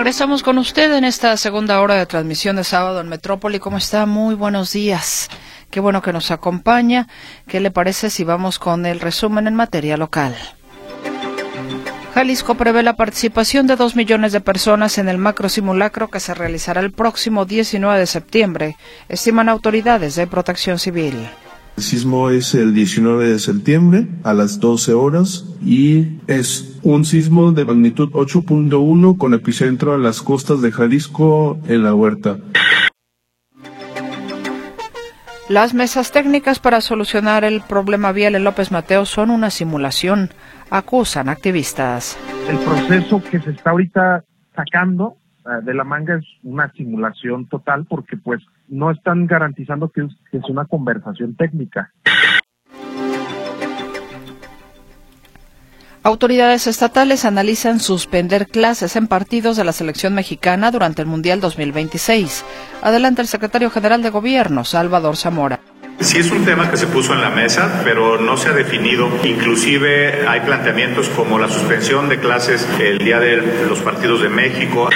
Regresamos con usted en esta segunda hora de transmisión de sábado en Metrópoli. ¿Cómo está? Muy buenos días. Qué bueno que nos acompaña. ¿Qué le parece si vamos con el resumen en materia local? Jalisco prevé la participación de 2 millones de personas en el macrosimulacro que se realizará el próximo 19 de septiembre, estiman autoridades de Protección Civil. El sismo es el 19 de septiembre a las 12 horas y es un sismo de magnitud 8.1 con epicentro en las costas de Jalisco, en La Huerta. Las mesas técnicas para solucionar el problema vial en López Mateos son una simulación, acusan activistas. El proceso que se está ahorita sacando de la manga es una simulación total porque pues no están garantizando que es una conversación técnica. Autoridades estatales analizan suspender clases en partidos de la selección mexicana durante el Mundial 2026. Adelante el secretario general de Gobierno, Salvador Zamora. Sí es un tema que se puso en la mesa, pero no se ha definido. Inclusive hay planteamientos como la suspensión de clases el día de los partidos de México.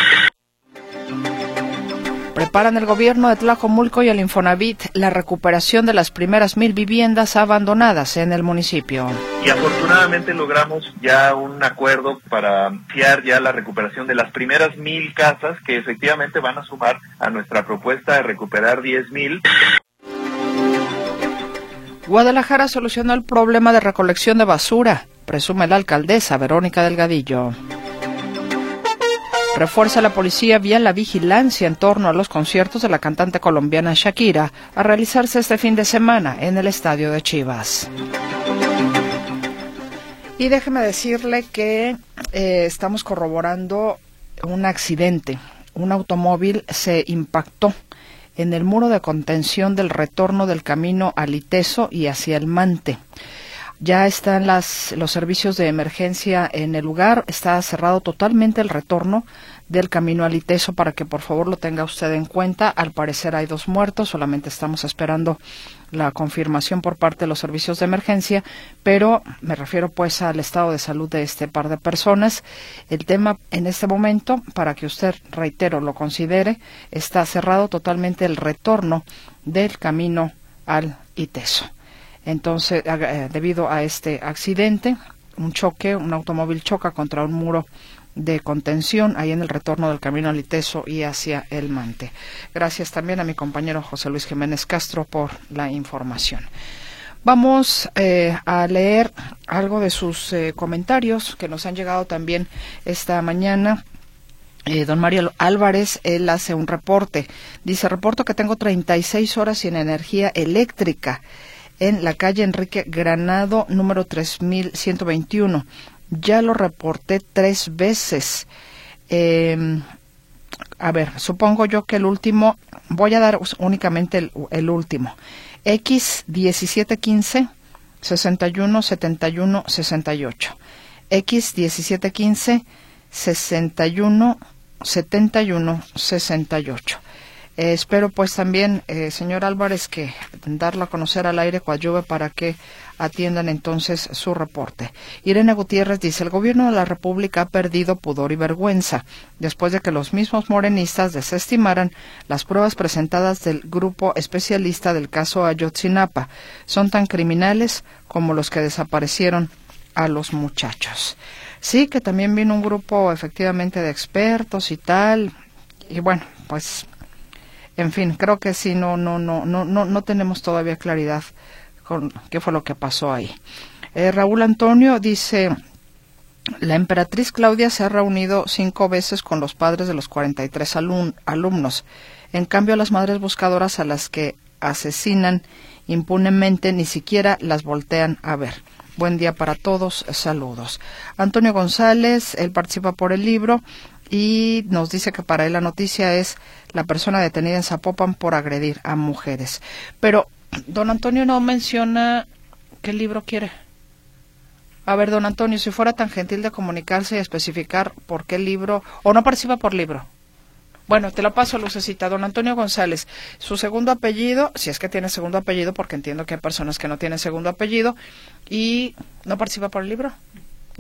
Preparan el gobierno de Tlajomulco y el Infonavit la recuperación de las primeras 1,000 viviendas abandonadas en el municipio. Y afortunadamente logramos ya un acuerdo para iniciar ya la recuperación de las primeras 1,000 casas que efectivamente van a sumar a nuestra propuesta de recuperar 10,000. Guadalajara solucionó el problema de recolección de basura, presume la alcaldesa Verónica Delgadillo. Refuerza la policía vial la vigilancia en torno a los conciertos de la cantante colombiana Shakira a realizarse este fin de semana en el estadio de Chivas. Y déjeme decirle que estamos corroborando un accidente. Un automóvil se impactó en el muro de contención del retorno del camino al Iteso y hacia el Mante. Ya están los servicios de emergencia en el lugar. Está cerrado totalmente el retorno del camino al Iteso para que por favor lo tenga usted en cuenta. Al parecer hay 2 muertos, solamente estamos esperando la confirmación por parte de los servicios de emergencia, pero me refiero pues al estado de salud de este par de personas. El tema en este momento, para que usted, reitero, lo considere, está cerrado totalmente el retorno del camino al Iteso. Entonces, debido a este accidente, un automóvil choca contra un muro de contención ahí en el retorno del camino al Iteso y hacia el Mante. Gracias también a mi compañero José Luis Jiménez Castro por la información. Vamos a leer algo de sus comentarios que nos han llegado también esta mañana. Don Mario Álvarez, él hace un reporte. Dice, reporto que tengo 36 horas sin energía eléctrica en la calle Enrique Granado, número 3121. Ya lo reporté 3 veces. A ver, supongo yo que el último, voy a dar únicamente el último. X 1715 61 71 68. X 1715 61 71 68. Espero pues también, señor Álvarez, que darlo a conocer al aire coadyuve para que atiendan entonces su reporte. Irene Gutiérrez dice, el gobierno de la República ha perdido pudor y vergüenza después de que los mismos morenistas desestimaran las pruebas presentadas del grupo especialista del caso Ayotzinapa. Son tan criminales como los que desaparecieron a los muchachos. Sí, que también vino un grupo efectivamente de expertos y tal, y bueno, pues en fin, creo que sí, no tenemos todavía claridad con qué fue lo que pasó ahí. Raúl Antonio dice, la emperatriz Claudia se ha reunido 5 veces con los padres de los 43 alumnos. En cambio, las madres buscadoras a las que asesinan impunemente ni siquiera las voltean a ver. Buen día para todos, saludos. Antonio González, él participa por el libro y nos dice que para él la noticia es la persona detenida en Zapopan por agredir a mujeres. Pero don Antonio no menciona qué libro quiere. A ver, don Antonio, si fuera tan gentil de comunicarse y especificar por qué libro, o no participa por libro. Bueno, te lo paso, Lucecita. Don Antonio González, su segundo apellido, si es que tiene segundo apellido, porque entiendo que hay personas que no tienen segundo apellido, y no participa por el libro.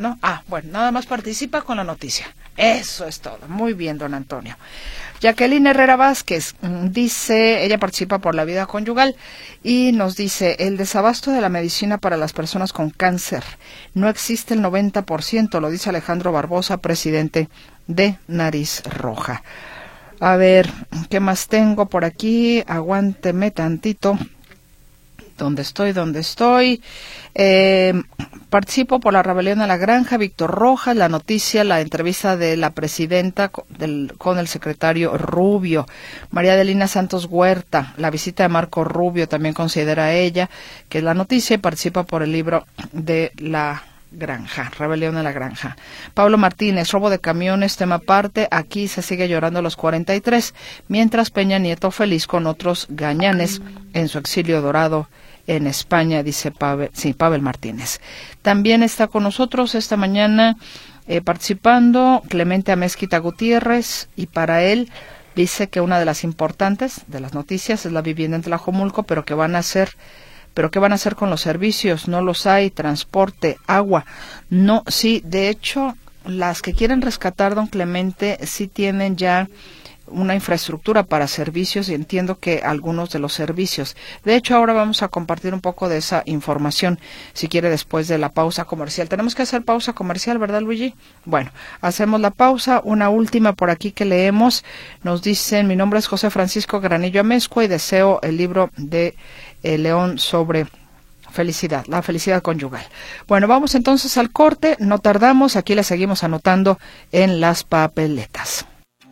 ¿no? Bueno, nada más participa con la noticia. Eso es todo. Muy bien, don Antonio. Jacqueline Herrera Vázquez dice, ella participa por la vida conyugal y nos dice, el desabasto de la medicina para las personas con cáncer no existe el 90%, lo dice Alejandro Barbosa, presidente de Nariz Roja. A ver, ¿qué más tengo por aquí? Aguánteme tantito. ¿Dónde estoy? Participo por la rebelión a la granja, Víctor Rojas, la noticia, la entrevista de la presidenta con el secretario Rubio. María Adelina Santos Huerta, la visita de Marco Rubio, también considera ella que es la noticia y participa por el libro de la granja, rebelión a la granja. Pablo Martínez, robo de camiones, tema aparte, aquí se sigue llorando a los 43, mientras Peña Nieto feliz con otros gañanes en su exilio dorado en España, dice Pavel Martínez. También está con nosotros esta mañana participando Clemente Amezquita Gutiérrez, y para él dice que una de las importantes de las noticias es la vivienda en Tlajomulco, pero ¿qué van a hacer con los servicios? No los hay, transporte, agua. No, sí, de hecho, las que quieren rescatar, don Clemente, sí tienen ya una infraestructura para servicios, y entiendo que algunos de los servicios. De hecho, ahora vamos a compartir un poco de esa información, si quiere, después de la pausa comercial. Tenemos que hacer pausa comercial, ¿verdad, Luigi? Bueno, hacemos la pausa. Una última por aquí que leemos. Nos dicen, mi nombre es José Francisco Granillo Amezcua y deseo el libro de León sobre felicidad, la felicidad conyugal. Bueno, vamos entonces al corte, no tardamos, aquí le seguimos anotando en las papeletas.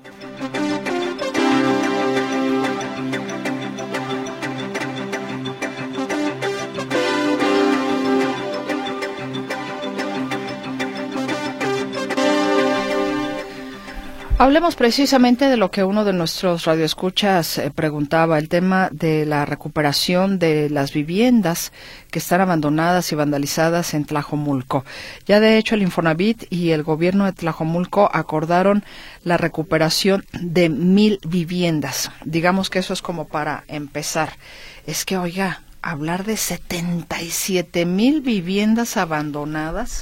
Hablemos precisamente de lo que uno de nuestros radioescuchas preguntaba, el tema de la recuperación de las viviendas que están abandonadas y vandalizadas en Tlajomulco. Ya de hecho el Infonavit y el gobierno de Tlajomulco acordaron la recuperación de 1,000 viviendas. Digamos que eso es como para empezar. Es que, oiga, hablar de 77,000 viviendas abandonadas,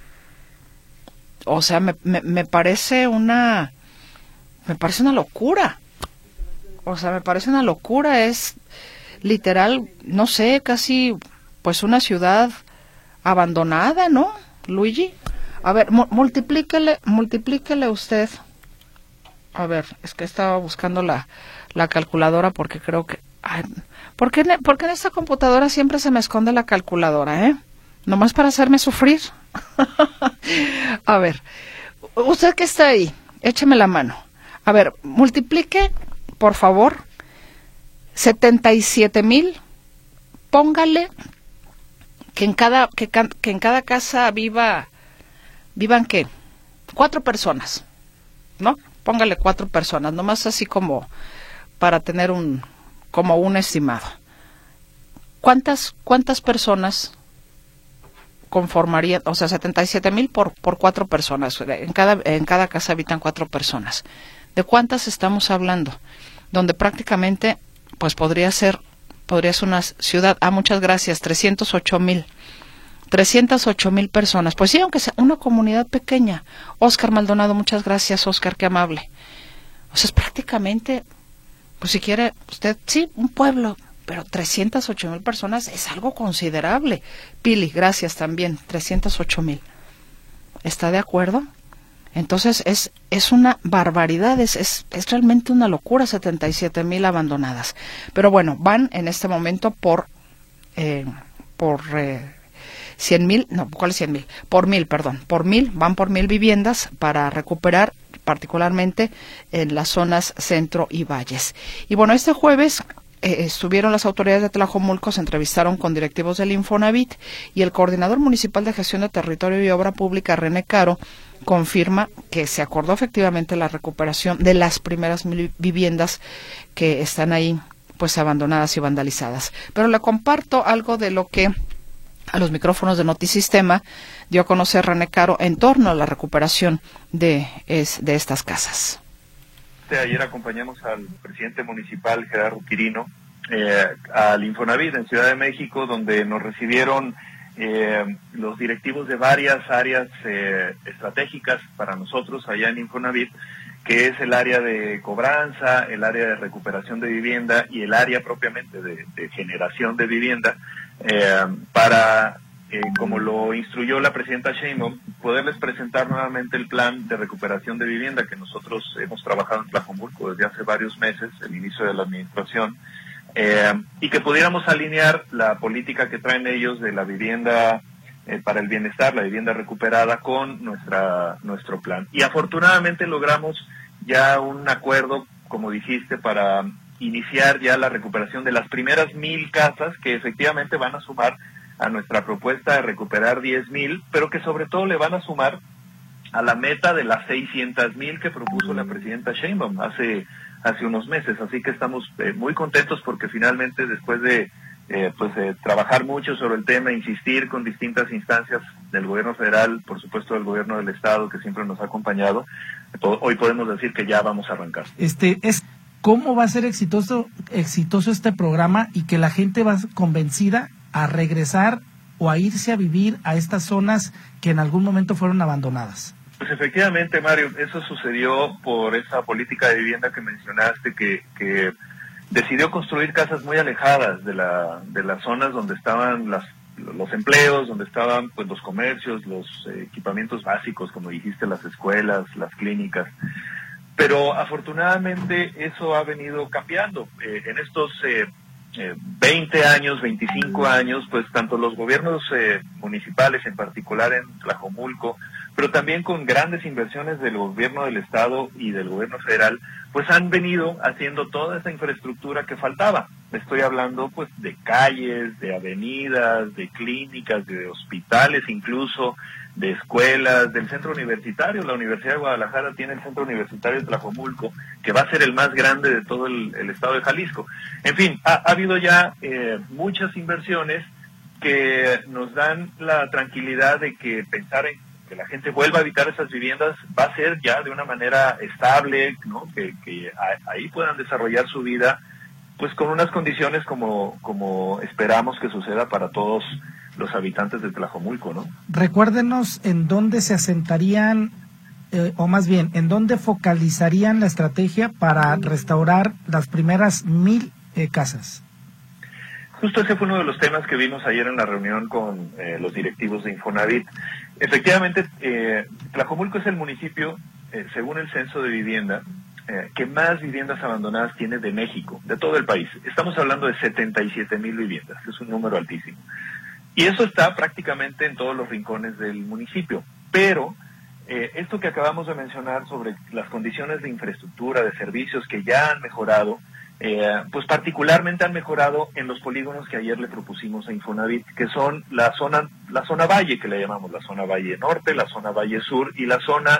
o sea, me parece una locura. O sea, me parece una locura. Es literal, no sé, casi pues una ciudad abandonada, ¿no, Luigi? A ver, multiplíquele usted. A ver, es que estaba buscando la calculadora porque creo que... ¿Por qué en esta computadora siempre se me esconde la calculadora, nomás para hacerme sufrir? A ver, usted que está ahí, écheme la mano. A ver, multiplique, por favor, 77,000. Póngale que en cada casa vivan ¿qué? 4 personas, ¿no? Póngale 4 personas, nomás así como para tener un estimado. ¿Cuántas personas conformarían? O sea, 77,000 por 4 personas. En cada casa habitan 4 personas. ¿De cuántas estamos hablando? Donde prácticamente, pues podría ser una ciudad. Muchas gracias, 308,000 personas. Pues sí, aunque sea una comunidad pequeña. Oscar Maldonado, muchas gracias, Oscar, qué amable. O sea, es prácticamente, pues si quiere usted, sí, un pueblo, pero 308,000 personas es algo considerable. Pili, gracias también, 308,000. ¿Está de acuerdo? Entonces es una barbaridad, es realmente una locura, 77,000 abandonadas. Pero bueno, van en este momento por 100,000, no, ¿cuál es 100,000? Por 1,000, van por 1,000 viviendas para recuperar, particularmente en las zonas centro y valles. Y bueno, este jueves estuvieron las autoridades de Tlajomulco, se entrevistaron con directivos del Infonavit, y el coordinador municipal de gestión de territorio y obra pública, René Caro, confirma que se acordó efectivamente la recuperación de las primeras 1,000 viviendas que están ahí pues abandonadas y vandalizadas. Pero le comparto algo de lo que a los micrófonos de Notisistema dio a conocer René Caro en torno a la recuperación de estas casas. Ayer acompañamos al presidente municipal, Gerardo Quirino, al Infonavit en Ciudad de México, donde nos recibieron los directivos de varias áreas estratégicas para nosotros allá en Infonavit, que es el área de cobranza, el área de recuperación de vivienda y el área propiamente de generación de vivienda, para, como lo instruyó la presidenta Sheinbaum, poderles presentar nuevamente el plan de recuperación de vivienda que nosotros hemos trabajado en Tlajomulco desde hace varios meses, el inicio de la administración, y que pudiéramos alinear la política que traen ellos de la vivienda para el bienestar, la vivienda recuperada, con nuestro plan. Y afortunadamente logramos ya un acuerdo, como dijiste, para iniciar ya la recuperación de las primeras 1,000 casas que efectivamente van a sumar a nuestra propuesta de recuperar 10,000, pero que sobre todo le van a sumar a la meta de las 600,000 que propuso la presidenta Sheinbaum hace unos meses. Así que estamos muy contentos porque finalmente, después de trabajar mucho sobre el tema, insistir con distintas instancias del gobierno federal, por supuesto del gobierno del estado que siempre nos ha acompañado, hoy podemos decir que ya vamos a arrancar. ¿Cómo va a ser exitoso este programa y que la gente va convencida a regresar o a irse a vivir a estas zonas que en algún momento fueron abandonadas? Pues efectivamente, Mario, eso sucedió por esa política de vivienda que mencionaste, que decidió construir casas muy alejadas de las zonas donde estaban los empleos, donde estaban pues los comercios, los equipamientos básicos, como dijiste, las escuelas, las clínicas. Pero afortunadamente eso ha venido cambiando. En estos 20 años, 25 años, pues tanto los gobiernos municipales, en particular en Tlajomulco, pero también con grandes inversiones del gobierno del estado y del gobierno federal, pues han venido haciendo toda esa infraestructura que faltaba. Estoy hablando pues de calles, de avenidas, de clínicas, de hospitales, incluso de escuelas, del centro universitario. La Universidad de Guadalajara tiene el centro universitario de Tlajomulco, que va a ser el más grande de todo el estado de Jalisco. En fin, ha habido ya muchas inversiones que nos dan la tranquilidad de que pensar en que la gente vuelva a habitar esas viviendas va a ser ya de una manera estable, ¿no? Que ahí puedan desarrollar su vida pues con unas condiciones como esperamos que suceda para todos los habitantes de Tlajomulco, ¿no? Recuérdenos en dónde se asentarían, o más bien, en dónde focalizarían la estrategia para restaurar las primeras 1,000 casas. Justo ese fue uno de los temas que vimos ayer en la reunión con los directivos de Infonavit. Efectivamente, Tlajomulco es el municipio, según el censo de vivienda, que más viviendas abandonadas tiene de México, de todo el país. Estamos hablando de 77,000 viviendas, es un número altísimo. Y eso está prácticamente en todos los rincones del municipio. Pero esto que acabamos de mencionar sobre las condiciones de infraestructura, de servicios que ya han mejorado, pues particularmente han mejorado en los polígonos que ayer le propusimos a Infonavit, que son la zona Valle, que le llamamos la zona Valle Norte, la zona Valle Sur y la zona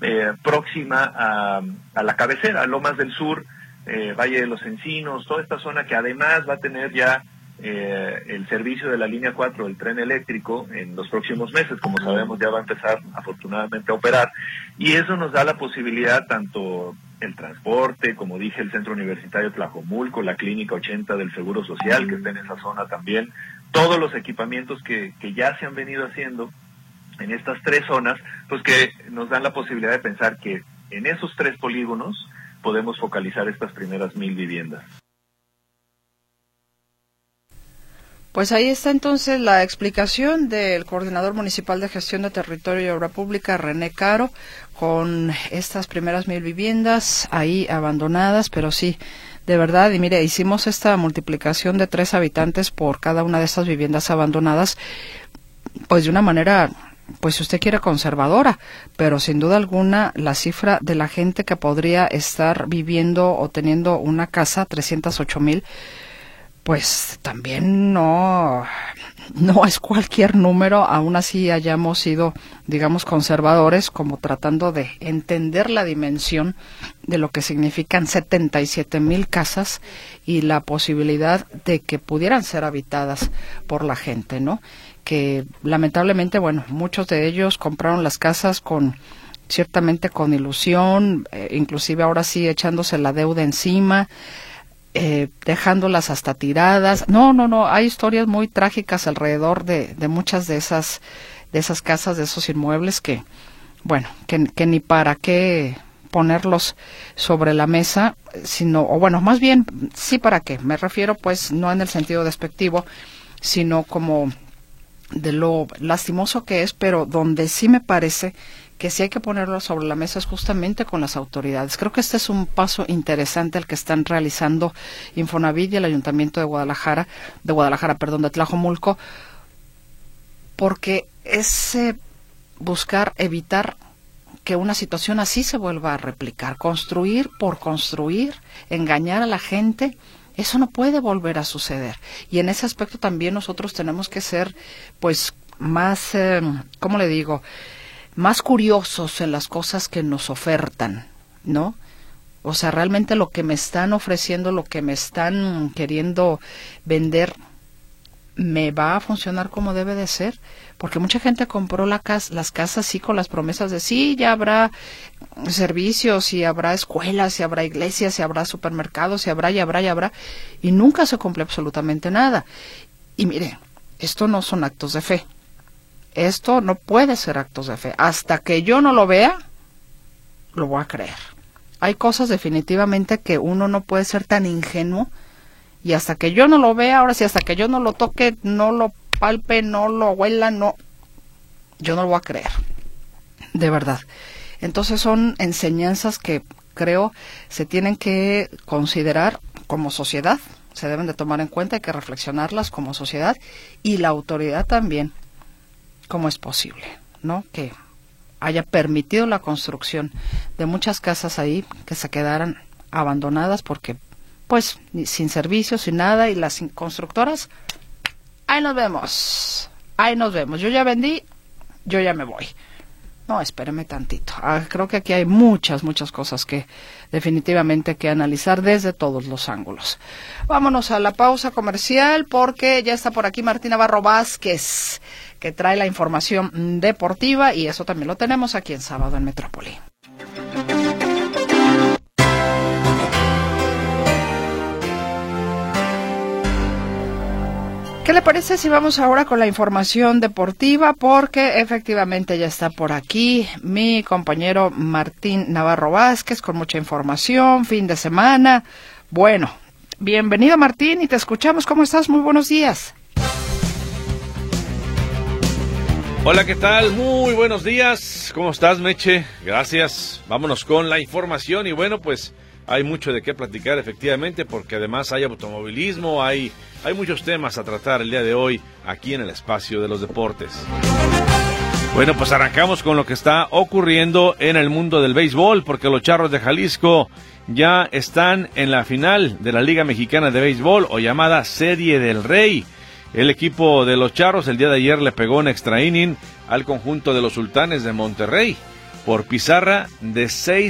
próxima a la cabecera, Lomas del Sur, Valle de los Encinos, toda esta zona que además va a tener ya el servicio de la línea 4 del tren eléctrico en los próximos meses. Como sabemos, ya va a empezar afortunadamente a operar, y eso nos da la posibilidad, tanto el transporte, como dije, el centro universitario Tlajomulco, la clínica 80 del Seguro Social que está en esa zona también, todos los equipamientos que ya se han venido haciendo en estas tres zonas, pues que nos dan la posibilidad de pensar que en esos tres polígonos podemos focalizar estas primeras 1,000 viviendas. Pues ahí está entonces la explicación del coordinador municipal de gestión de territorio y obra pública, René Caro, con estas primeras 1,000 viviendas ahí abandonadas, pero sí, de verdad, y mire, hicimos esta multiplicación de 3 habitantes por cada una de estas viviendas abandonadas, pues de una manera, pues si usted quiere, conservadora, pero sin duda alguna la cifra de la gente que podría estar viviendo o teniendo una casa, 308,000, pues también no es cualquier número. Aún así hayamos sido, digamos, conservadores, como tratando de entender la dimensión de lo que significan 77,000 casas y la posibilidad de que pudieran ser habitadas por la gente, ¿no? Que lamentablemente, bueno, muchos de ellos compraron las casas ciertamente con ilusión, inclusive ahora sí echándose la deuda encima. dejándolas hasta tiradas. No, hay historias muy trágicas alrededor de muchas de esas casas, de esos inmuebles que ni para qué ponerlos sobre la mesa, sino, o bueno, más bien, sí para qué. Me refiero pues no en el sentido despectivo, sino como de lo lastimoso que es, pero donde sí me parece que sí hay que ponerlo sobre la mesa es justamente con las autoridades. Creo que este es un paso interesante el que están realizando Infonavit y el Ayuntamiento de Tlajomulco, porque es buscar evitar que una situación así se vuelva a replicar. Construir por construir, engañar a la gente, eso no puede volver a suceder. Y en ese aspecto también nosotros tenemos que ser, pues, más, ¿cómo le digo?, más curiosos en las cosas que nos ofertan, ¿no? O sea, realmente lo que me están ofreciendo, lo que me están queriendo vender, ¿me va a funcionar como debe de ser? Porque mucha gente compró las casas sí con las promesas de sí, ya habrá servicios, y habrá escuelas, y habrá iglesias, y habrá supermercados, y habrá, y nunca se cumple absolutamente nada. Y mire, esto no son actos de fe. Esto no puede ser actos de fe. Hasta que yo no lo vea, lo voy a creer. Hay cosas definitivamente que uno no puede ser tan ingenuo, y hasta que yo no lo vea, ahora sí, hasta que yo no lo toque, no lo palpe, no lo huela, no, yo no lo voy a creer, de verdad. Entonces son enseñanzas que creo se tienen que considerar como sociedad, se deben de tomar en cuenta, hay que reflexionarlas como sociedad, y la autoridad también. ¿Cómo es posible, no, que haya permitido la construcción de muchas casas ahí que se quedaran abandonadas porque, pues, sin servicios, sin nada, y las constructoras, ahí nos vemos, yo ya vendí, yo ya me voy? No, espéreme tantito. Creo que aquí hay muchas cosas que definitivamente hay que analizar desde todos los ángulos. Vámonos a la pausa comercial porque ya está por aquí Martín Navarro Vázquez, que trae la información deportiva, y eso también lo tenemos aquí en Sábado en Metrópoli. ¿Qué le parece si vamos ahora con la información deportiva? Porque efectivamente ya está por aquí mi compañero Martín Navarro Vázquez con mucha información, fin de semana. Bueno, bienvenido Martín, y te escuchamos. ¿Cómo estás? Muy buenos días. Hola, ¿qué tal? Muy buenos días. ¿Cómo estás, Meche? Gracias. Vámonos con la información, y bueno, pues hay mucho de qué platicar efectivamente, porque además hay automovilismo, hay muchos temas a tratar el día de hoy aquí en el espacio de los deportes. Bueno, pues arrancamos con lo que está ocurriendo en el mundo del béisbol, porque los Charros de Jalisco ya están en la final de la Liga Mexicana de Béisbol, o llamada Serie del Rey. El equipo de los Charros el día de ayer le pegó un extra inning al conjunto de los Sultanes de Monterrey por pizarra de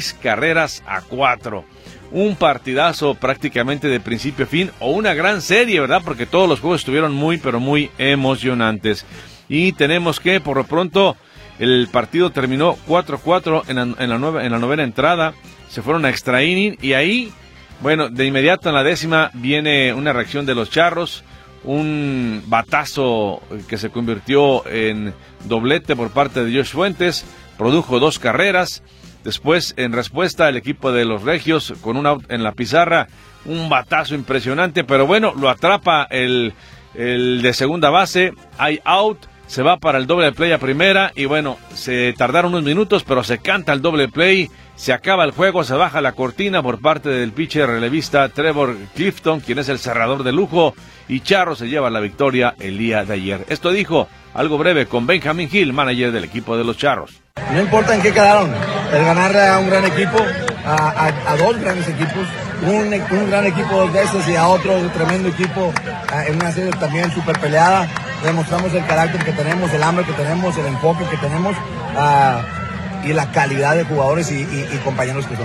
6-4. Un partidazo prácticamente de principio a fin, o una gran serie, ¿verdad? Porque todos los juegos estuvieron muy emocionantes. Y tenemos que, por lo pronto, el partido terminó 4-4 en la novena entrada. Se fueron a extra inning, y ahí, bueno, de inmediato en la décima viene una reacción de los Charros. Un batazo que se convirtió en doblete por parte de Josh Fuentes, produjo 2 carreras. Después, en respuesta, el equipo de los Regios, con un out en la pizarra, un batazo impresionante, pero bueno, lo atrapa el de segunda base, hay out, se va para el doble play a primera, y bueno, se tardaron unos minutos, pero se canta el doble play, se acaba el juego, se baja la cortina por parte del pitcher relevista Trevor Clifton, quien es el cerrador de lujo, y Charro se lleva la victoria el día de ayer. Esto dijo, algo breve, con Benjamín Gil, manager del equipo de los Charros. No importa en qué quedaron, el ganar a un gran equipo, a 2 grandes equipos, un gran equipo 2 veces y a otro tremendo equipo en una serie también súper peleada. Demostramos el carácter que tenemos, el hambre que tenemos, el enfoque que tenemos y la calidad de jugadores y compañeros que son.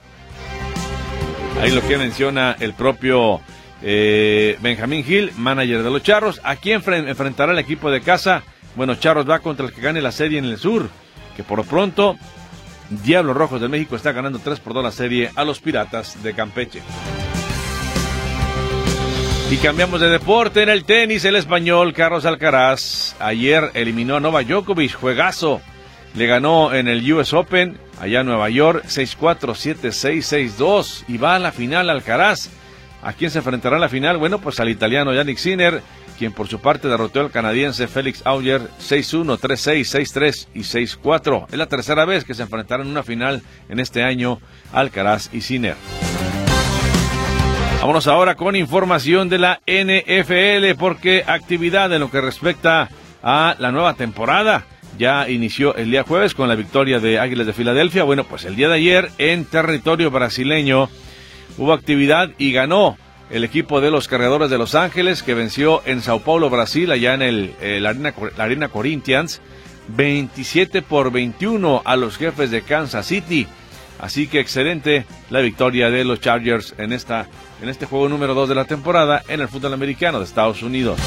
Ahí lo que menciona el propio Benjamín Gil, manager de los Charros. ¿A quién enfrentará el equipo de casa? Bueno, Charros va contra el que gane la serie en el sur, que por lo pronto Diablos Rojos de México está ganando 3-2 la serie a los Piratas de Campeche. Y cambiamos de deporte. En el tenis, el español Carlos Alcaraz ayer eliminó a Novak Djokovic, juegazo. Le ganó en el US Open, allá en Nueva York, 6-4, 7-6, 6-2. Y va a la final Alcaraz. ¿A quién se enfrentará en la final? Bueno, pues al italiano Jannik Sinner, quien por su parte derrotó al canadiense Felix Auger 6-1, 3-6, 6-3 y 6-4. Es la tercera vez que se enfrentarán en una final en este año Alcaraz y Sinner. Vámonos ahora con información de la NFL, porque actividad en lo que respecta a la nueva temporada ya inició el día jueves con la victoria de Águilas de Filadelfia. Bueno, pues el día de ayer en territorio brasileño hubo actividad y ganó el equipo de los Cargadores de Los Ángeles, que venció en Sao Paulo, Brasil, allá en la Arena Corinthians, 27-21 a los Jefes de Kansas City. Así que excelente la victoria de los Chargers en este juego número 2 de la temporada en el fútbol americano de Estados Unidos.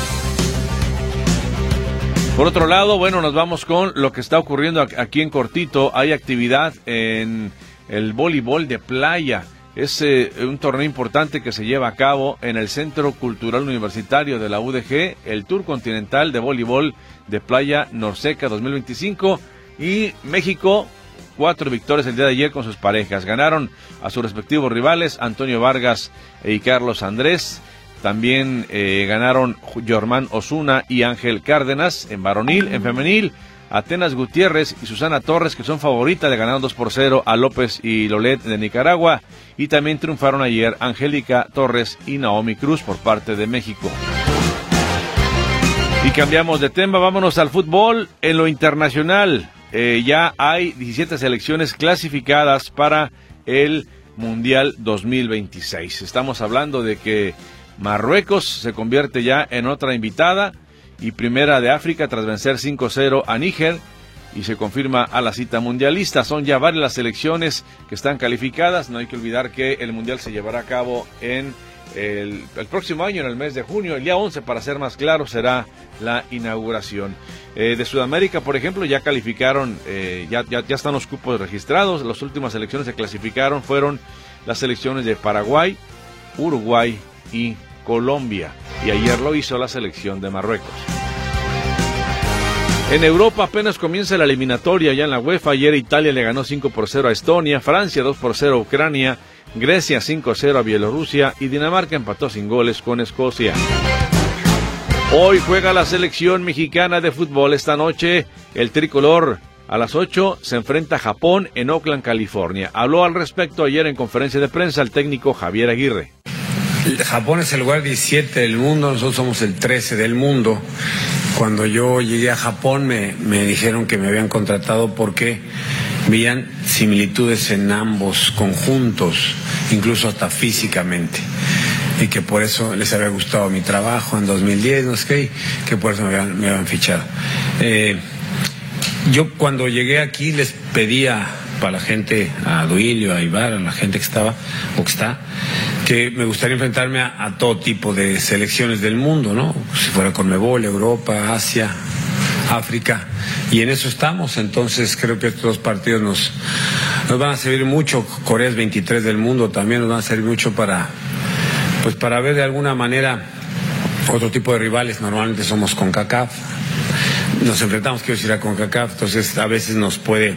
Por otro lado, bueno, nos vamos con lo que está ocurriendo aquí en cortito. Hay actividad en el voleibol de playa. Es un torneo importante que se lleva a cabo en el Centro Cultural Universitario de la UDG, el Tour Continental de Voleibol de Playa Norseca 2025, y México 4 victorias el día de ayer con sus parejas. Ganaron a sus respectivos rivales, Antonio Vargas y Carlos Andrés. También ganaron Jormán Osuna y Ángel Cárdenas en varonil. En femenil, Atenas Gutiérrez y Susana Torres, que son favoritas, le ganaron 2-0 a López y Lolet de Nicaragua. Y también triunfaron ayer Angélica Torres y Naomi Cruz por parte de México. Y cambiamos de tema, vámonos al fútbol. En lo internacional, ya hay 17 selecciones clasificadas para el Mundial 2026. Estamos hablando de que Marruecos se convierte ya en otra invitada y primera de África tras vencer 5-0 a Níger, y se confirma a la cita mundialista. Son ya varias las selecciones que están calificadas. No hay que olvidar que el Mundial se llevará a cabo en el próximo año, en el mes de junio. El día 11, para ser más claro, será la inauguración. De Sudamérica, por ejemplo, ya calificaron, ya están los cupos registrados. Las últimas selecciones que clasificaron fueron las selecciones de Paraguay, Uruguay y Colombia. Y ayer lo hizo la selección de Marruecos. En Europa apenas comienza la eliminatoria ya en la UEFA. Ayer Italia le ganó 5-0 a Estonia, Francia 2-0 a Ucrania, Grecia 5-0 a Bielorrusia y Dinamarca empató sin goles con Escocia. Hoy juega la selección mexicana de fútbol. Esta noche el tricolor a las 8 se enfrenta a Japón en Oakland, California. Habló al respecto ayer en conferencia de prensa el técnico Javier Aguirre. Japón es el lugar 17 del mundo, nosotros somos el 13 del mundo. Cuando yo llegué a Japón me dijeron que me habían contratado porque veían similitudes en ambos conjuntos, incluso hasta físicamente, y que por eso les había gustado mi trabajo en 2010, no sé qué, que por eso me habían fichado. Yo cuando llegué aquí les pedía para la gente, a Duilio, a Ibar, a la gente que estaba o que está, que me gustaría enfrentarme a todo tipo de selecciones del mundo, ¿no? Si fuera Conmebol, Europa, Asia, África, y en eso estamos. Entonces creo que estos dos partidos nos van a servir mucho. Corea es 23 del mundo, también nos van a servir mucho para ver de alguna manera otro tipo de rivales. Normalmente somos CONCACAF, nos enfrentamos, quiero decir, a CONCACAF, entonces a veces nos puede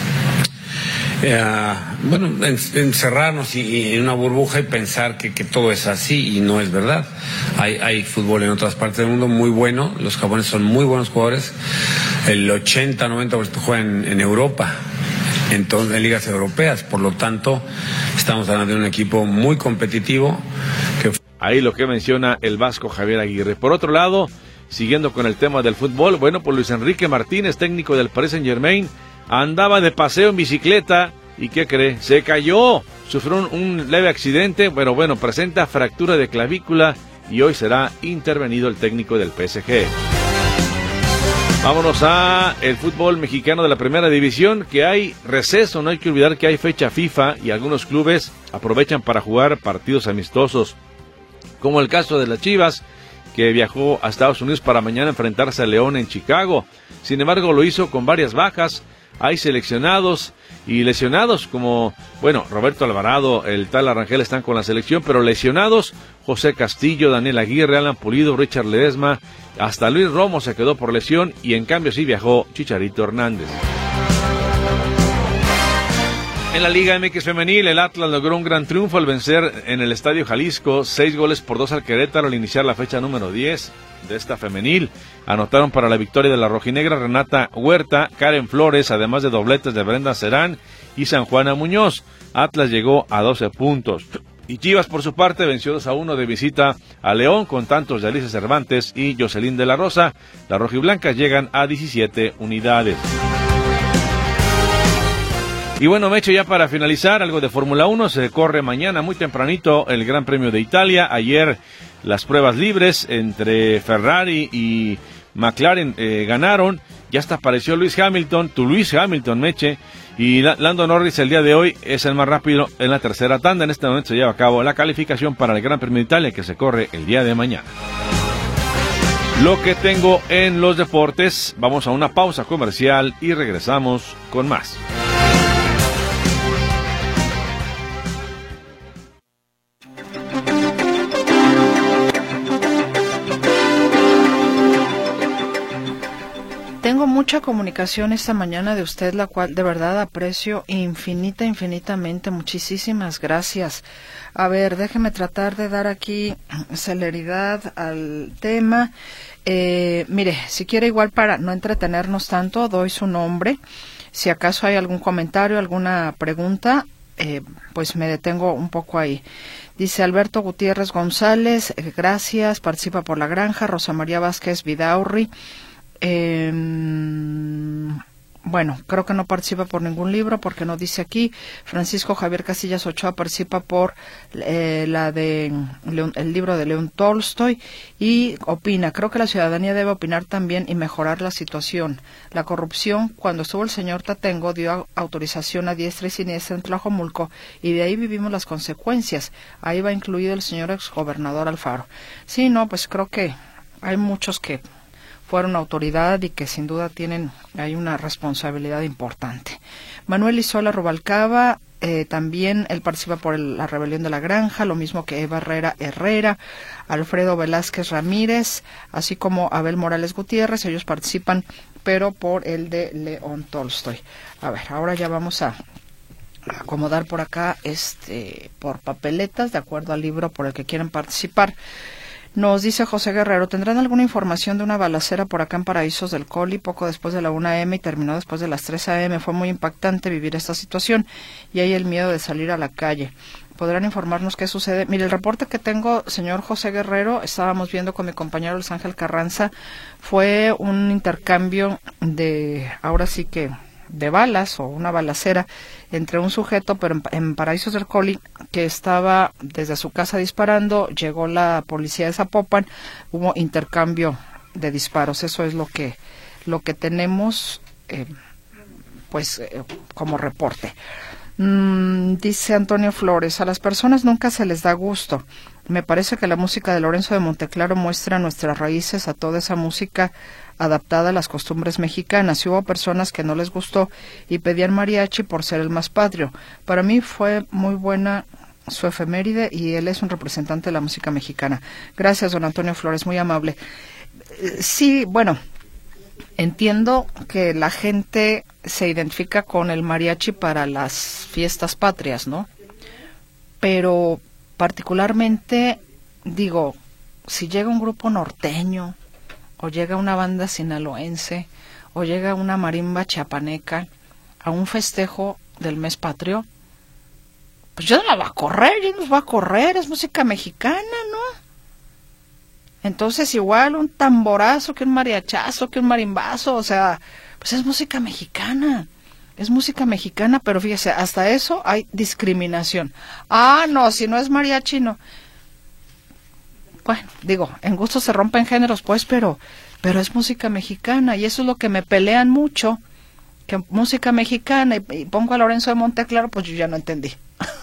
encerrarnos en una burbuja y pensar que todo es así, y no es verdad. Hay fútbol en otras partes del mundo muy bueno, los japoneses son muy buenos jugadores, el 80-90% juegan en Europa, entonces en ligas europeas, por lo tanto estamos hablando de un equipo muy competitivo. Ahí lo que menciona el vasco Javier Aguirre. Por otro lado, siguiendo con el tema del fútbol, bueno, pues Luis Enrique Martínez, técnico del Paris Saint-Germain, andaba de paseo en bicicleta y ¿qué cree? Se cayó, sufrió un leve accidente, bueno, presenta fractura de clavícula y hoy será intervenido el técnico del PSG. Vámonos a el fútbol mexicano de la primera división, que hay receso, no hay que olvidar que hay fecha FIFA y algunos clubes aprovechan para jugar partidos amistosos, como el caso de las Chivas, que viajó a Estados Unidos para mañana enfrentarse a León en Chicago. Sin embargo, lo hizo con varias bajas. hay seleccionados y lesionados como, bueno, Roberto Alvarado, el tal Arrangel están con la selección, pero lesionados, José Castillo, Daniel Aguirre, Alan Pulido, Richard Ledesma, hasta Luis Romo se quedó por lesión y en cambio sí viajó Chicharito Hernández. En la Liga MX Femenil, el Atlas logró un gran triunfo al vencer en el Estadio Jalisco 6-2 al Querétaro al iniciar la fecha número 10 de esta femenil. Anotaron para la victoria de la rojinegra Renata Huerta, Karen Flores, además de dobletes de Brenda Serán y San Juana Muñoz. Atlas llegó a 12 puntos. Y Chivas, por su parte, venció 2-1 de visita a León con tantos de Alicia Cervantes y Jocelyn de la Rosa. Las rojiblancas llegan a 17 unidades. Y bueno, Mecho, ya para finalizar, algo de Fórmula 1, se corre mañana muy tempranito el Gran Premio de Italia. Ayer las pruebas libres entre Ferrari y McLaren ganaron. Ya hasta apareció Lewis Hamilton, Meche, y Lando Norris el día de hoy es el más rápido en la tercera tanda. En este momento se lleva a cabo la calificación para el Gran Premio de Italia que se corre el día de mañana. Lo que tengo en los deportes, vamos a una pausa comercial y regresamos con más. Tengo mucha comunicación esta mañana de usted, la cual de verdad aprecio infinitamente. Muchísimas gracias. A ver, déjeme tratar de dar aquí celeridad al tema. Mire, si quiere, igual para no entretenernos tanto, doy su nombre. Si acaso hay algún comentario, alguna pregunta, pues me detengo un poco ahí. Dice Alberto Gutiérrez González, gracias, participa por La Granja. Rosa María Vázquez Vidaurri. Bueno, creo que no participa por ningún libro porque no dice aquí. Francisco Javier Casillas Ochoa participa por el libro de León Tolstoy y opina, creo que la ciudadanía debe opinar también y mejorar la situación. La corrupción, cuando estuvo el señor Tatengo, dio autorización a diestra y siniestra en Tlajomulco y de ahí vivimos las consecuencias. Ahí va incluido el señor exgobernador Alfaro. Sí, no, pues creo que hay muchos que fueron autoridad y que sin duda hay una responsabilidad importante. Manuel Isola Rubalcaba, también él participa por la rebelión de La Granja, lo mismo que Eva Herrera, Alfredo Velázquez Ramírez, así como Abel Morales Gutiérrez, ellos participan, pero por el de León Tolstoy. A ver, ahora ya vamos a acomodar por acá, por papeletas, de acuerdo al libro por el que quieren participar. Nos dice José Guerrero, ¿tendrán alguna información de una balacera por acá en Paraísos del Coli poco después de la 1 a.m. y terminó después de las 3 a.m.? Fue muy impactante vivir esta situación y hay el miedo de salir a la calle. ¿Podrán informarnos qué sucede? Mire, el reporte que tengo, señor José Guerrero, estábamos viendo con mi compañero Luis Ángel Carranza, fue un intercambio ahora sí que de balas o una balacera entre un sujeto, pero en Paraísos del Coli, que estaba desde su casa disparando, llegó la policía de Zapopan, hubo intercambio de disparos. Eso es lo que tenemos como reporte. Dice Antonio Flores, a las personas nunca se les da gusto. Me parece que la música de Lorenzo de Monteclaro muestra nuestras raíces, a toda esa música adaptada a las costumbres mexicanas. Y hubo personas que no les gustó y pedían mariachi por ser el más patrio. Para mí fue muy buena su efeméride y él es un representante de la música mexicana. Gracias, don Antonio Flores, muy amable. Sí, bueno, entiendo que la gente se identifica con el mariachi para las fiestas patrias, ¿no? Pero particularmente, digo, si llega un grupo norteño, o llega una banda sinaloense, o llega una marimba chiapaneca a un festejo del mes patrio, pues ya no la va a correr, ya nos va a correr, es música mexicana, ¿no? Entonces igual un tamborazo, que un mariachazo, que un marimbazo, o sea, pues es música mexicana, pero fíjese, hasta eso hay discriminación. Ah, no, si no es mariachi, no. Bueno, digo, en gusto se rompen géneros, pues, pero es música mexicana, y eso es lo que me pelean mucho, que música mexicana, y pongo a Lorenzo de Monteclaro, pues yo ya no entendí.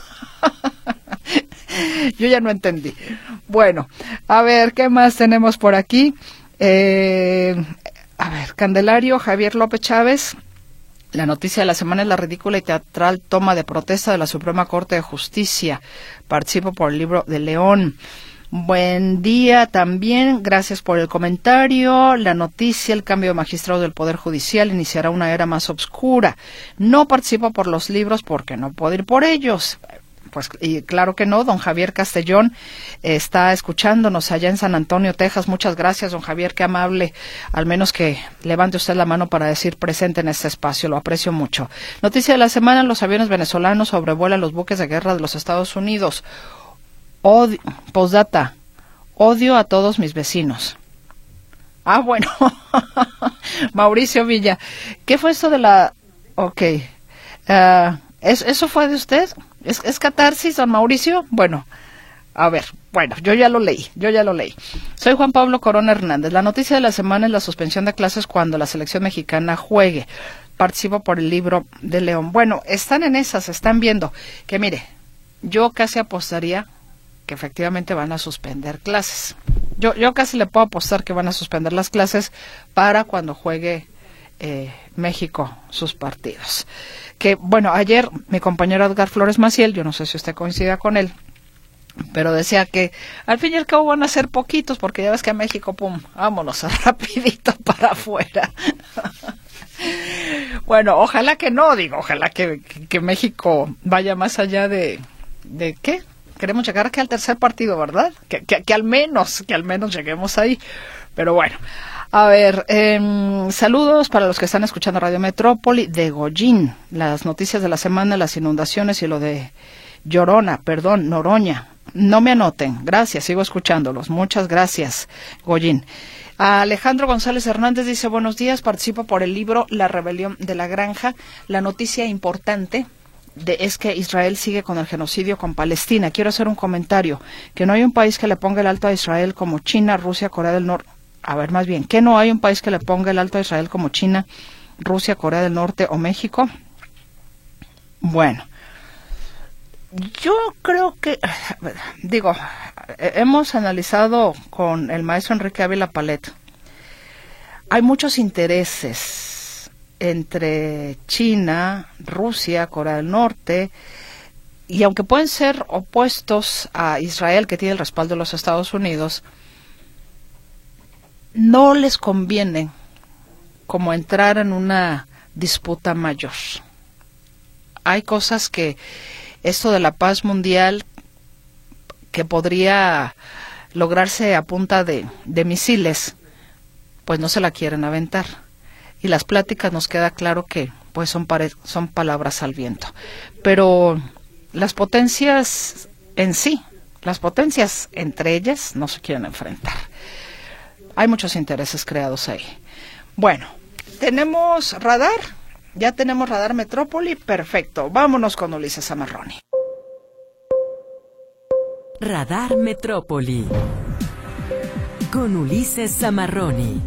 Bueno, a ver, ¿qué más tenemos por aquí? A ver, Candelario Javier López Chávez La noticia de la semana es la ridícula y teatral toma de protesta de la Suprema Corte de Justicia. Participo por el libro de León. Buen día también, gracias por el comentario. La noticia, el cambio de magistrado del Poder Judicial iniciará una era más oscura. No participo por los libros porque no puedo ir por ellos. Pues, y claro que no, don Javier Castellón está escuchándonos allá en San Antonio, Texas. Muchas gracias, don Javier, qué amable, al menos que levante usted la mano para decir presente en este espacio, lo aprecio mucho. Noticia de la semana, los aviones venezolanos sobrevuelan los buques de guerra de los Estados Unidos. Postdata, odio a todos mis vecinos. Ah, bueno, Mauricio Villa, ¿qué fue esto de la...? Ok, ¿eso fue de usted? ¿Es catarsis, don Mauricio? Bueno, a ver, bueno, yo ya lo leí. Soy Juan Pablo Corona Hernández. La noticia de la semana es la suspensión de clases cuando la selección mexicana juegue. Participo por el libro de León. Bueno, están en esas, están viendo que, mire, yo casi apostaría que efectivamente van a suspender clases. Yo casi le puedo apostar que van a suspender las clases para cuando juegue México sus partidos. Que, bueno, ayer mi compañero Edgar Flores Maciel, yo no sé si usted coincida con él, pero decía que al fin y al cabo van a ser poquitos, porque ya ves que a México, pum, vámonos, rapidito para afuera. Bueno, ojalá que no, ojalá que México vaya más allá de ¿qué? Queremos llegar aquí al tercer partido, ¿verdad? Que al menos lleguemos ahí. Pero bueno, a ver, saludos para los que están escuchando Radio Metrópoli de Gollín. Las noticias de la semana, las inundaciones y lo de Noroña. No me anoten, gracias, sigo escuchándolos. Muchas gracias, Gollín. Alejandro González Hernández dice, buenos días, participo por el libro La Rebelión de la Granja. La noticia importante es que Israel sigue con el genocidio con Palestina. Quiero hacer un comentario, que no hay un país que le ponga el alto a Israel como China, Rusia, Corea del Norte. A ver, más bien, ¿que no hay un país que le ponga el alto a Israel como China, Rusia, Corea del Norte o México? Bueno, yo creo que, hemos analizado con el maestro Enrique Ávila Palet. Hay muchos intereses entre China, Rusia, Corea del Norte, y aunque pueden ser opuestos a Israel, que tiene el respaldo de los Estados Unidos, no les conviene como entrar en una disputa mayor. Hay cosas que esto de la paz mundial que podría lograrse a punta de misiles, pues no se la quieren aventar. Y las pláticas nos queda claro que pues son palabras al viento. Pero las potencias en sí, las potencias entre ellas no se quieren enfrentar. Hay muchos intereses creados ahí. Bueno, tenemos radar. Ya tenemos Radar Metrópoli, perfecto. Vámonos con Ulises Zamarroni. Radar Metrópoli con Ulises Zamarroni.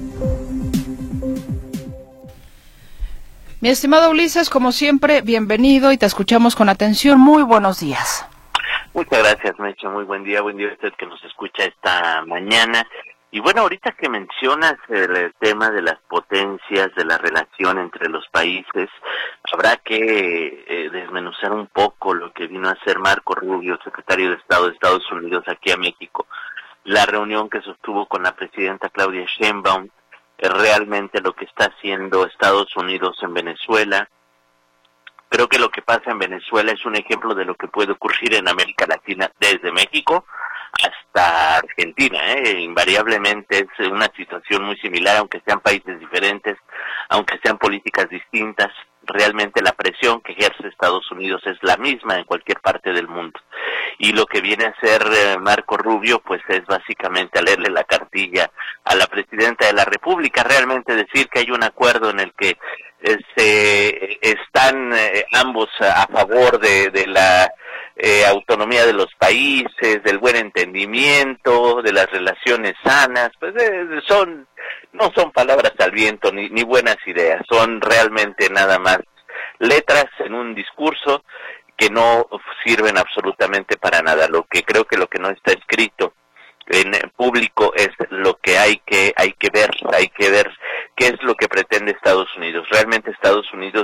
Mi estimado Ulises, como siempre, bienvenido y te escuchamos con atención. Muy buenos días. Muchas gracias, Mecha. Muy buen día a usted que nos escucha esta mañana. Y bueno, ahorita que mencionas el tema de las potencias, de la relación entre los países, habrá que desmenuzar un poco lo que vino a hacer Marco Rubio, secretario de Estado de Estados Unidos aquí a México. La reunión que sostuvo con la presidenta Claudia Sheinbaum, realmente lo que está haciendo Estados Unidos en Venezuela. Creo que lo que pasa en Venezuela es un ejemplo de lo que puede ocurrir en América Latina desde México hasta Argentina, invariablemente es una situación muy similar, aunque sean países diferentes, aunque sean políticas distintas, realmente la presión que ejerce Estados Unidos es la misma en cualquier parte del mundo. Y lo que viene a hacer Marco Rubio, pues es básicamente a leerle la cartilla a la presidenta de la República, realmente decir que hay un acuerdo en el que están ambos a favor de la autonomía de los países, del buen entendimiento, de las relaciones sanas, pues no son palabras al viento ni buenas ideas, son realmente nada más letras en un discurso que no sirven absolutamente para nada. Creo que lo que no está escrito en público es lo que hay que ver qué es lo que pretende Estados Unidos. Realmente Estados Unidos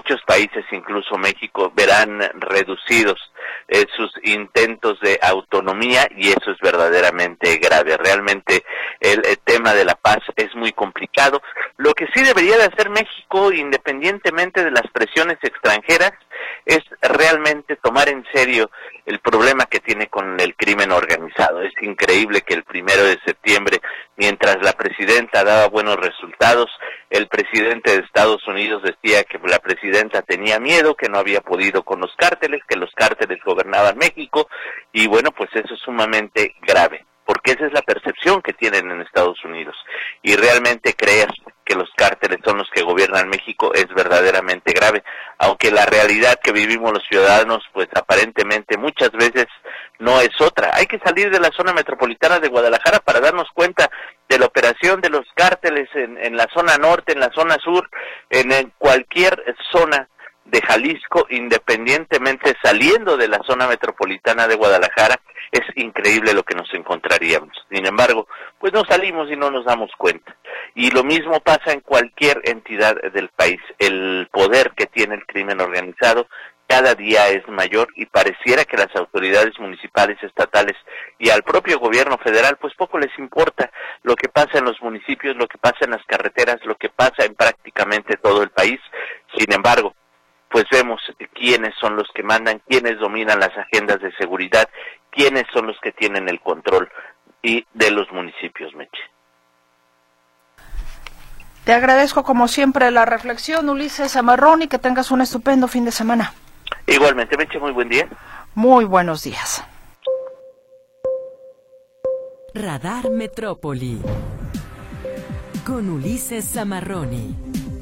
muchos países, incluso México, verán reducidos sus intentos de autonomía, y eso es verdaderamente grave. Realmente el tema de la paz es muy complicado. Lo que sí debería de hacer México, independientemente de las presiones extranjeras, es realmente tomar en serio el problema que tiene con el crimen organizado. Es increíble que el 1 de septiembre, mientras la presidenta daba buenos resultados, el presidente de Estados Unidos decía que la presidenta tenía miedo, que no había podido con los cárteles, que los cárteles gobernaban México, y bueno, pues eso es sumamente grave, porque esa es la percepción que tienen en Estados Unidos, y realmente creer que los cárteles son los que gobiernan México es verdaderamente grave, aunque la realidad que vivimos los ciudadanos, pues aparentemente muchas veces no es otra. Hay que salir de la zona metropolitana de Guadalajara para darnos cuenta de la operación de los cárteles en la zona norte, en la zona sur, en cualquier zona de Jalisco, independientemente saliendo de la zona metropolitana de Guadalajara. Es increíble lo que nos encontraríamos. Sin embargo, pues no salimos y no nos damos cuenta. Y lo mismo pasa en cualquier entidad del país. El poder que tiene el crimen organizado cada día es mayor, y pareciera que las autoridades municipales, estatales y al propio gobierno federal, pues poco les importa lo que pasa en los municipios, lo que pasa en las carreteras, lo que pasa en prácticamente todo el país. Sin embargo, pues vemos quiénes son los que mandan, quiénes dominan las agendas de seguridad, quiénes son los que tienen el control y de los municipios, Meche. Te agradezco como siempre la reflexión, Ulises Zamarroni, y que tengas un estupendo fin de semana. Igualmente, Meche, muy buen día. Muy buenos días. Radar Metrópoli con Ulises Zamarroni.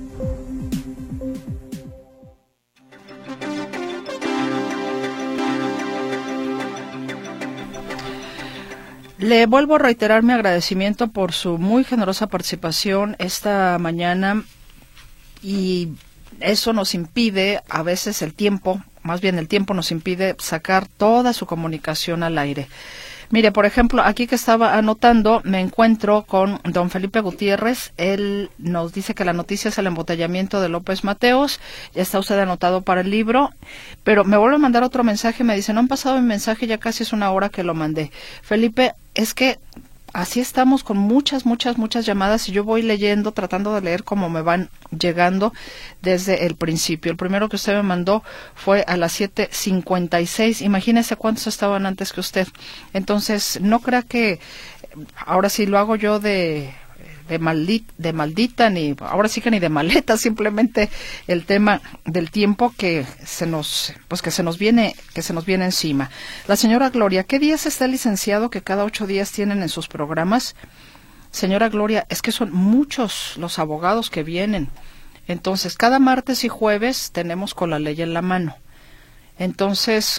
Le vuelvo a reiterar mi agradecimiento por su muy generosa participación esta mañana, y eso nos impide, a veces el tiempo nos impide sacar toda su comunicación al aire. Mire, por ejemplo, aquí que estaba anotando, me encuentro con don Felipe Gutiérrez. Él nos dice que la noticia es el embotellamiento de López Mateos. Ya está usted anotado para el libro, pero me vuelve a mandar otro mensaje. Me dice, no han pasado mi mensaje, ya casi es una hora que lo mandé. Felipe, es que así estamos con muchas llamadas, y yo voy leyendo, tratando de leer cómo me van llegando desde el principio. El primero que usted me mandó fue a las 7:56. Imagínese cuántos estaban antes que usted. Entonces, no crea que ahora sí lo hago yo de maldita, ni ahora sí que ni de maleta, simplemente el tema del tiempo que se nos viene encima. La señora Gloria, ¿qué días está el licenciado que cada 8 días tienen en sus programas? Señora Gloria, es que son muchos los abogados que vienen. Entonces, cada martes y jueves tenemos Con la Ley en la Mano. Entonces,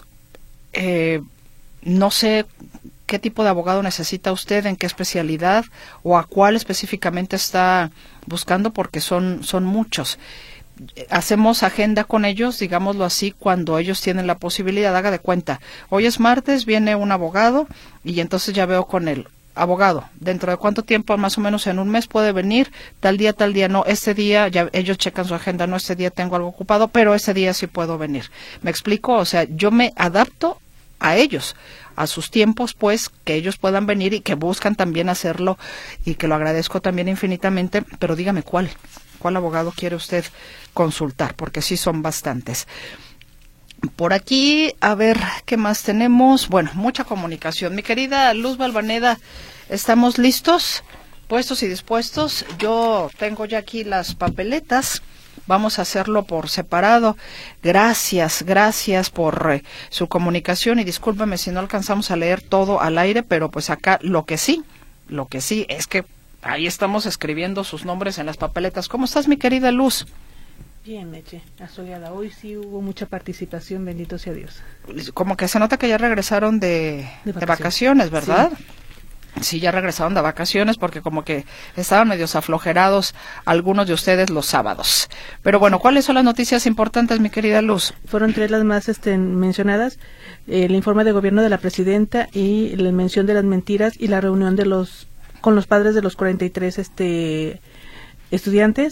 no sé qué tipo de abogado necesita usted, en qué especialidad o a cuál específicamente está buscando, porque son muchos. Hacemos agenda con ellos, digámoslo así, cuando ellos tienen la posibilidad. Haga de cuenta, hoy es martes, viene un abogado y entonces ya veo con él. Abogado, ¿dentro de cuánto tiempo? Más o menos en un mes puede venir, tal día, no, este día, ya ellos checan su agenda, no, este día tengo algo ocupado, pero este día sí puedo venir. ¿Me explico? O sea, yo me adapto a ellos, a sus tiempos, pues, que ellos puedan venir y que buscan también hacerlo, y que lo agradezco también infinitamente, pero dígame cuál abogado quiere usted consultar, porque sí son bastantes. Por aquí, a ver, ¿qué más tenemos? Bueno, mucha comunicación. Mi querida Luz Balvaneda, ¿estamos listos? Puestos y dispuestos. Yo tengo ya aquí las papeletas. Vamos a hacerlo por separado. Gracias por su comunicación, y discúlpeme si no alcanzamos a leer todo al aire, pero pues acá lo que sí es que ahí estamos escribiendo sus nombres en las papeletas. ¿Cómo estás, mi querida Luz? Bien, Meche, asoleada. Hoy sí hubo mucha participación, bendito sea Dios. Como que se nota que ya regresaron de vacaciones, ¿verdad? Sí, ya regresaron de vacaciones, porque como que estaban medios aflojerados algunos de ustedes los sábados. Pero bueno, ¿cuáles son las noticias importantes, mi querida Luz? Fueron 3 las más mencionadas: el informe de gobierno de la presidenta, y la mención de las mentiras, y la reunión con los padres de los 43 estudiantes.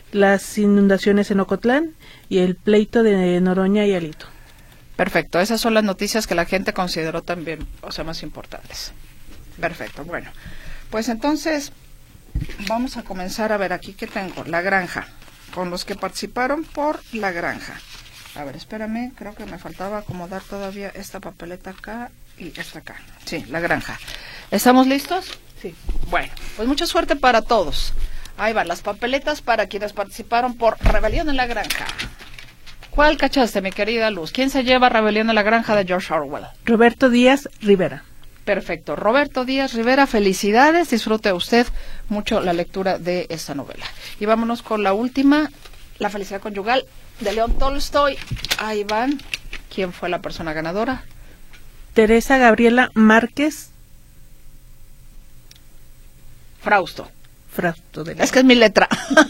las inundaciones en Ocotlán y el pleito de Noroña y Alito. Perfecto, esas son las noticias que la gente consideró también, o sea, más importantes. Perfecto, bueno, pues entonces vamos a comenzar a ver aquí que tengo, La Granja, con los que participaron por La Granja. A ver, espérame, creo que me faltaba acomodar todavía esta papeleta acá y esta acá. Sí, La Granja. ¿Estamos listos? Sí. Bueno, pues mucha suerte para todos. Ahí van las papeletas para quienes participaron por Rebelión en la Granja. ¿Cuál cachaste, mi querida Luz? ¿Quién se lleva Rebelión en la Granja de George Orwell? Roberto Díaz Rivera. Perfecto. Roberto Díaz Rivera, felicidades. Disfrute usted mucho la lectura de esta novela. Y vámonos con la última, La felicidad conyugal, de León Tolstoy. Ahí van. ¿Quién fue la persona ganadora? Teresa Gabriela Márquez Frausto. Es que es mi letra.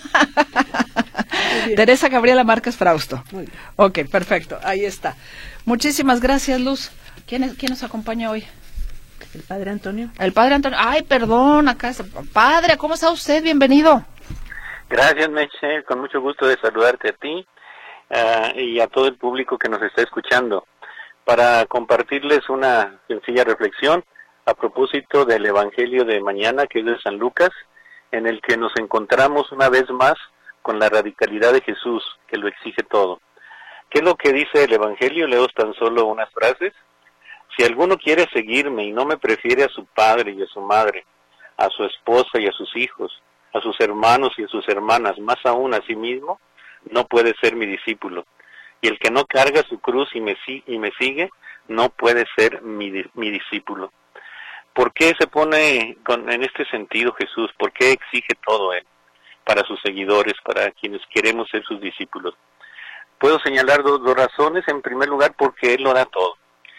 Teresa Gabriela Márquez Frausto. Muy bien. Ok, perfecto. Ahí está. Muchísimas gracias, Luz. ¿Quién nos acompaña hoy? El padre Antonio. El padre Antonio. Ay, perdón, acá está. Padre, ¿cómo está usted? Bienvenido. Gracias, Meche. Con mucho gusto de saludarte a ti y a todo el público que nos está escuchando, para compartirles una sencilla reflexión a propósito del Evangelio de mañana, que es de San Lucas, en el que nos encontramos una vez más con la radicalidad de Jesús, que lo exige todo. ¿Qué es lo que dice el Evangelio? Leo tan solo unas frases. Si alguno quiere seguirme y no me prefiere a su padre y a su madre, a su esposa y a sus hijos, a sus hermanos y a sus hermanas, más aún a sí mismo, no puede ser mi discípulo. Y el que no carga su cruz y me sigue, no puede ser mi discípulo. ¿Por qué se pone en este sentido Jesús? ¿Por qué exige todo Él para sus seguidores, para quienes queremos ser sus discípulos? Puedo señalar dos razones. En primer lugar, porque Él lo da todo.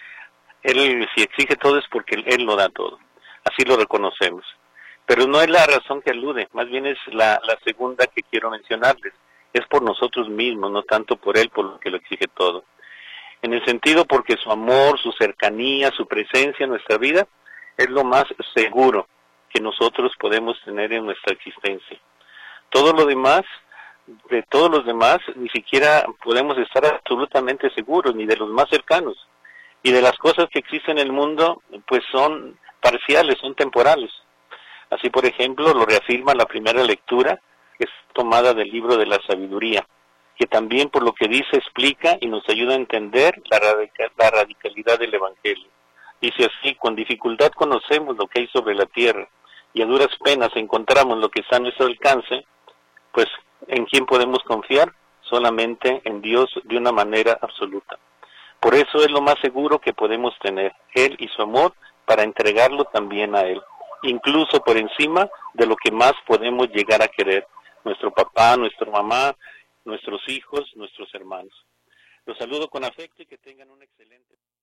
Él, si exige todo, es porque Él lo da todo. Así lo reconocemos. Pero no es la razón que alude, más bien es la segunda que quiero mencionarles. Es por nosotros mismos, no tanto por Él, por lo que lo exige todo. En el sentido porque su amor, su cercanía, su presencia en nuestra vida es lo más seguro que nosotros podemos tener en nuestra existencia. Todo lo demás, de todos los demás, ni siquiera podemos estar absolutamente seguros, ni de los más cercanos. Y de las cosas que existen en el mundo, pues son parciales, son temporales. Así, por ejemplo, lo reafirma la primera lectura, que es tomada del libro de la sabiduría, que también por lo que dice explica y nos ayuda a entender la radicalidad del Evangelio. Dice así: con dificultad conocemos lo que hay sobre la tierra, y a duras penas encontramos lo que está a nuestro alcance, pues ¿en quién podemos confiar? Solamente en Dios, de una manera absoluta. Por eso es lo más seguro que podemos tener, Él y su amor, para entregarlo también a Él, incluso por encima de lo que más podemos llegar a querer, nuestro papá, nuestra mamá, nuestros hijos, nuestros hermanos. Los saludo con afecto y que tengan un excelente...